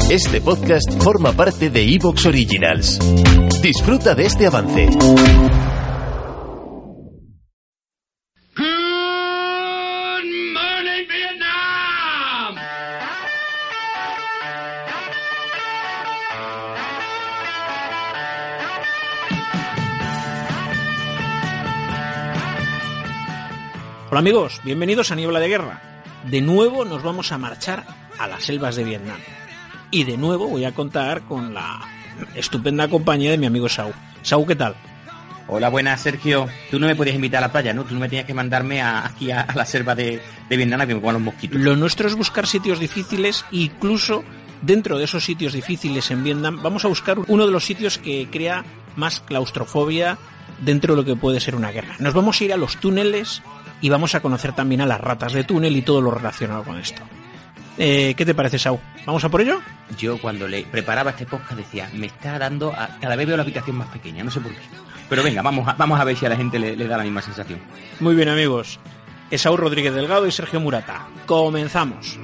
Este podcast forma parte de Evox Originals. Disfruta de este avance. Hola amigos, bienvenidos a Niebla de Guerra. De nuevo nos vamos a marchar a las selvas de Vietnam. Y de nuevo voy a contar con la estupenda compañía de mi amigo Sau. Sau, ¿qué tal? Hola, buenas, Sergio. Tú no me podías invitar a la playa, ¿no? Tú no me tenías que mandarme aquí a la selva de Vietnam a que me coman los mosquitos. Lo nuestro es buscar sitios difíciles, incluso dentro de esos sitios difíciles en Vietnam vamos a buscar uno de los sitios que crea más claustrofobia dentro de lo que puede ser una guerra. Nos vamos a ir a los túneles y vamos a conocer también a las ratas de túnel y todo lo relacionado con esto. ¿Qué te parece, Sau? ¿Vamos a por ello? Yo cuando le preparaba este podcast decía, me está dando... Cada vez veo la habitación más pequeña, no sé por qué. Pero venga, vamos a ver si a la gente le da la misma sensación. Muy bien, amigos. Esaú Rodríguez Delgado y Sergio Murata. ¡Comenzamos!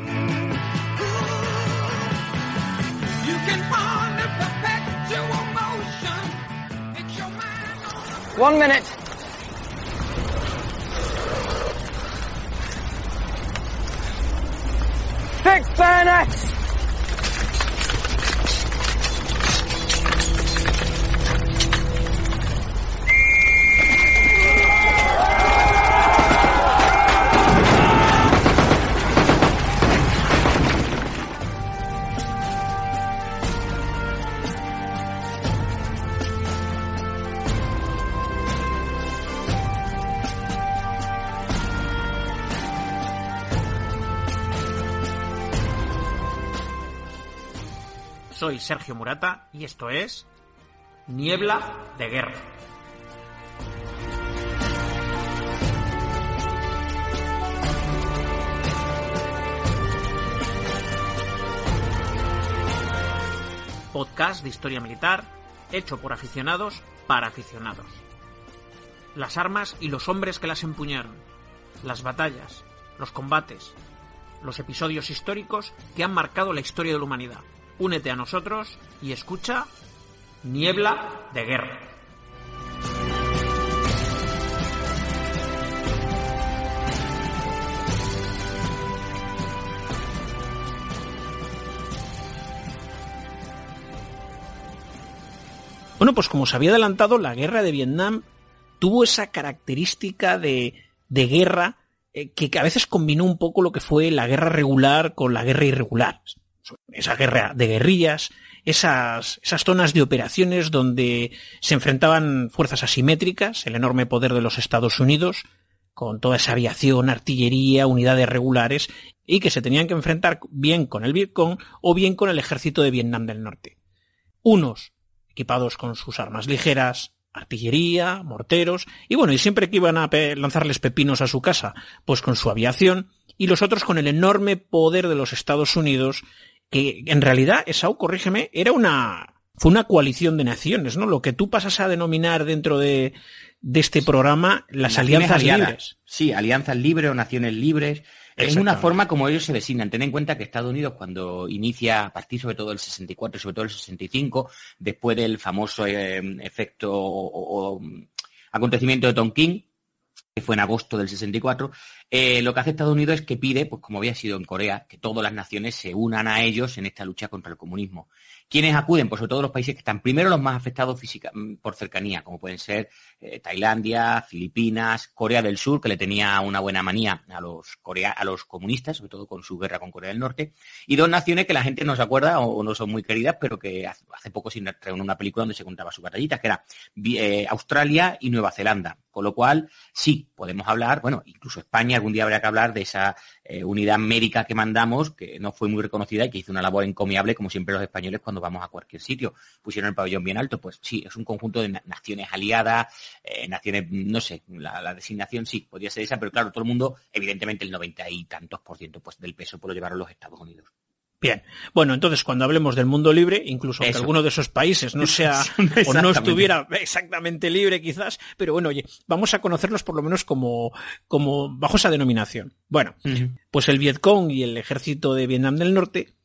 One minute. Fix bayonets! Soy Sergio Murata y esto es Niebla de Guerra. Podcast de historia militar hecho por aficionados para aficionados. Las armas y los hombres que las empuñaron, las batallas, los combates, los episodios históricos que han marcado la historia de la humanidad. Únete a nosotros y escucha Niebla de Guerra. Bueno, pues como os había adelantado, la guerra de Vietnam tuvo esa característica de guerra que a veces combinó un poco lo que fue la guerra regular con la guerra irregular. Esa guerra de guerrillas, esas zonas de operaciones donde se enfrentaban fuerzas asimétricas, el enorme poder de los Estados Unidos, con toda esa aviación, artillería, unidades regulares, y que se tenían que enfrentar bien con el Vietcong o bien con el ejército de Vietnam del Norte. Unos equipados con sus armas ligeras, artillería, morteros, y bueno, y siempre que iban a lanzarles pepinos a su casa, pues con su aviación, y los otros con el enorme poder de los Estados Unidos, que en realidad, Esaú, corrígeme, fue una coalición de naciones, ¿no? Lo que tú pasas a denominar dentro de este programa las alianzas libres. Sí, alianzas libres o naciones libres. Es una forma como ellos se designan. Ten en cuenta que Estados Unidos, cuando inicia, a partir sobre todo del 64 y sobre todo del 65, después del famoso efecto o acontecimiento de Tonkin, que fue en agosto del 64, lo que hace Estados Unidos es que pide, pues como había sido en Corea, que todas las naciones se unan a ellos en esta lucha contra el comunismo. ¿Quiénes acuden? Pues sobre todo los países que están primero los más afectados por cercanía, como pueden ser Tailandia, Filipinas, Corea del Sur, que le tenía una buena manía a los comunistas, sobre todo con su guerra con Corea del Norte, y dos naciones que la gente no se acuerda o no son muy queridas, pero que hace poco se estrenó una película donde se contaba sus batallitas, que era Australia y Nueva Zelanda. Con lo cual, sí, podemos hablar, bueno, incluso España algún día habría que hablar de esa unidad médica que mandamos, que no fue muy reconocida y que hizo una labor encomiable, como siempre los españoles cuando vamos a cualquier sitio. Pusieron el pabellón bien alto, pues sí, es un conjunto de naciones aliadas, naciones, no sé, la designación sí, podría ser esa, pero claro, todo el mundo, evidentemente el 90 y tantos % pues, del peso pues lo llevaron los Estados Unidos. Bien, bueno, entonces cuando hablemos del mundo libre, incluso aunque alguno de esos países no sea o no estuviera exactamente libre quizás, pero bueno, oye, vamos a conocerlos por lo menos como bajo esa denominación. Bueno, pues el Vietcong y el ejército de Vietnam del Norte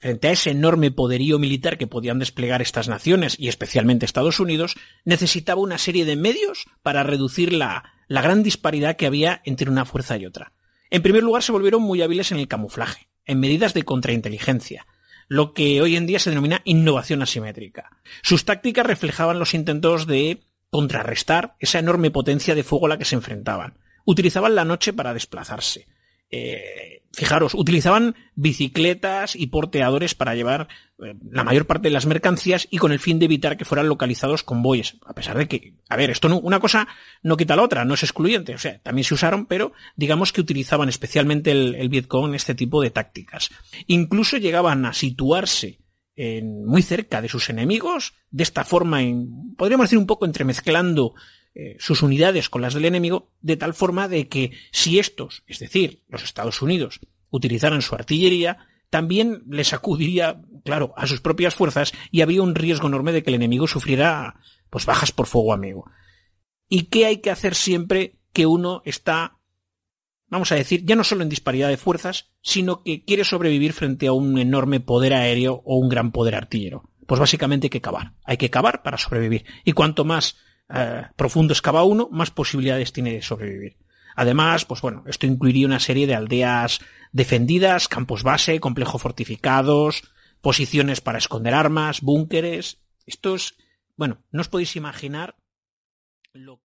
frente a ese enorme poderío militar que podían desplegar estas naciones, y especialmente Estados Unidos, necesitaba una serie de medios para reducir la gran disparidad que había entre una fuerza y otra. En primer lugar, se volvieron muy hábiles en el camuflaje, en medidas de contrainteligencia, lo que hoy en día se denomina innovación asimétrica. Sus tácticas reflejaban los intentos de contrarrestar esa enorme potencia de fuego a la que se enfrentaban. Utilizaban la noche para desplazarse. Fijaros, utilizaban bicicletas y porteadores para llevar la mayor parte de las mercancías y con el fin de evitar que fueran localizados convoyes. A pesar de que, esto no, una cosa no quita la otra, no es excluyente. O sea, también se usaron, pero digamos que utilizaban especialmente el Vietcong este tipo de tácticas. Incluso llegaban a situarse muy cerca de sus enemigos, de esta forma, podríamos decir un poco entremezclando sus unidades con las del enemigo, de tal forma de que si estos, es decir, los Estados Unidos, utilizaran su artillería, también les acudiría, claro, a sus propias fuerzas y habría un riesgo enorme de que el enemigo sufriera pues bajas por fuego amigo. ¿Y qué hay que hacer siempre que uno está, vamos a decir, ya no solo en disparidad de fuerzas, sino que quiere sobrevivir frente a un enorme poder aéreo o un gran poder artillero? Pues básicamente hay que cavar para sobrevivir. Y cuanto más profundo excava uno, más posibilidades tiene de sobrevivir. Además, pues bueno, esto incluiría una serie de aldeas defendidas, campos base, complejos fortificados, posiciones para esconder armas, búnkeres. Esto es, bueno, no os podéis imaginar lo...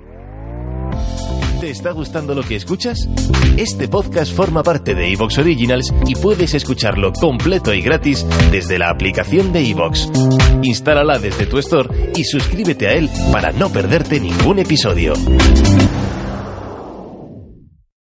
¿Te está gustando lo que escuchas? Este podcast forma parte de iVoox Originals y puedes escucharlo completo y gratis desde la aplicación de iVoox. Instálala desde tu store y suscríbete a él para no perderte ningún episodio.